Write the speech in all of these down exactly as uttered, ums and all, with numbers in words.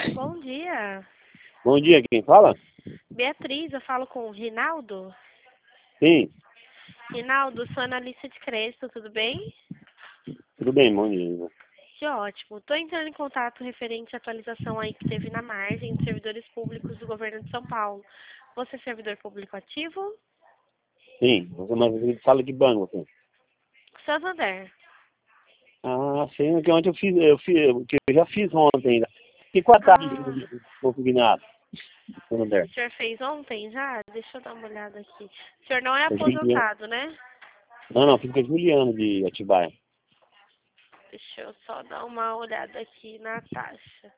Bom dia. Bom dia, quem fala? Beatriz, eu falo com o Rinaldo. Sim, Rinaldo, sou analista de crédito, tudo bem? tudo bem, bom dia. Que ótimo. Estou entrando em contato referente à atualização aí que teve na margem de servidores públicos do governo de São Paulo. Você é servidor público ativo? Sim, você mas você fala de banco, você. Santander. Ah, sim, que ontem eu fiz, eu fiz, que eu já fiz ontem ainda. E com a tarde Ah, consignado, o Santander. senhor fez ontem já? Deixa eu dar uma olhada aqui. O senhor não é Com a Juliana. aposentado, né? Não, não, fiz com a Juliana de Atibaia. Deixa eu só dar uma olhada aqui na taxa.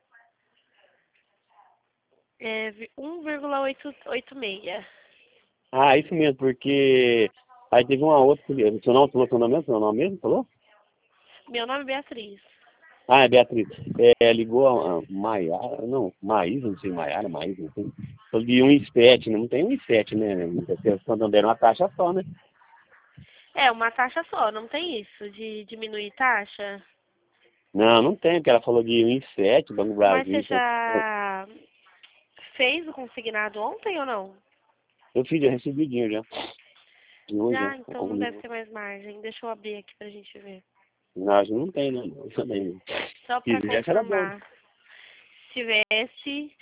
É um vírgula oitocentos e oitenta e seis. Ah, isso mesmo, porque aí teve uma outra, o seu nome, falou seu nome mesmo, seu nome mesmo, falou? Meu nome é Beatriz. Ah, é Beatriz. É, ligou a, a Maiara, não, Maísa, não sei, Maiara, Maísa, não sei. Falou de um e sete, não tem um e sete, né? Santander é uma taxa só, né? É, uma taxa só, não tem isso de diminuir taxa? Não, não tem, porque ela falou de um e sete, Banco Mas você Brasil. Então, já fez o consignado ontem ou não? eu fiz, eu recebi o dinheiro já. Hoje, já. Já, então não deve Algum- ter mais margem. Deixa eu abrir aqui pra gente ver. Não, acho que não tem, né? Não também. Só Se pra tivesse, era bom. confirmar. Se tivesse.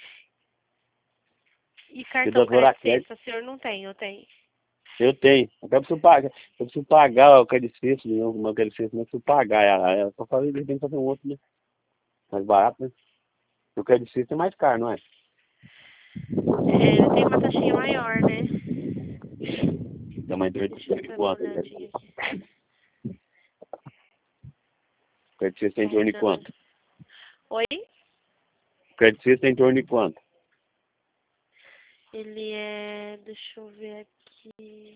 E Se cartão doutor crédito Crédito, sexta, o senhor não tem, eu tenho. eu tenho. Eu preciso pagar. Eu preciso pagar o crédito fixo, o meu crédito fixo, não preciso pagar. Ela, ela só falei, de repente fazer um outro, né? Mais barato, né? O crédito fixo é mais caro, não é? É, ele tem uma taxinha maior, né? Dá mais dor Deixa eu de dar uma quanto? O olhadinha aqui. crédito fixo tem em torno de Ainda não. quanto? Oi? O crédito fixo tem em torno de quanto? Ele é. Deixa eu ver aqui.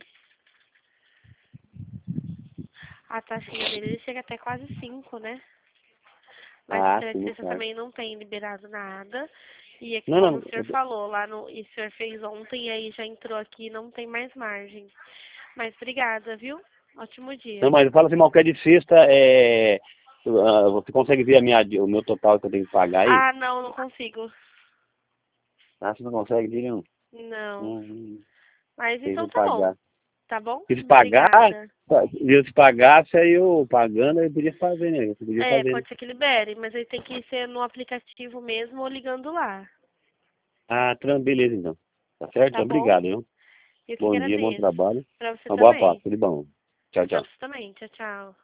A taxinha dele ele chega até quase cinco, né? Mas o Ah, sim, crédito claro. também não tem liberado nada. E aqui, Não, como não. o senhor falou, lá no. E o senhor fez ontem, aí já entrou aqui, não tem mais margem. Mas obrigada, viu? Ótimo Não, dia. mas fala assim, mas o crédito sexta é. ah, Você consegue ver a minha, o meu total que eu tenho que pagar aí? Ah, não, não consigo. Ah, você não consegue ver, não? Não. Hum, Mas então preciso tá bom. pagar. Tá bom? Se pagar, Obrigada. se eu se pagasse, aí eu pagando, eu podia fazer, né? Eu podia É, fazer, né? pode ser que libere, mas aí tem que ser no aplicativo mesmo ou ligando lá. Ah, tran- beleza então. Tá certo? Tá bom? Obrigado, viu? Eu que Bom dia, bom agradeço. trabalho. Pra você Uma boa também. paz, tudo bom. Tchau, Pra tchau. você também. Tchau, tchau.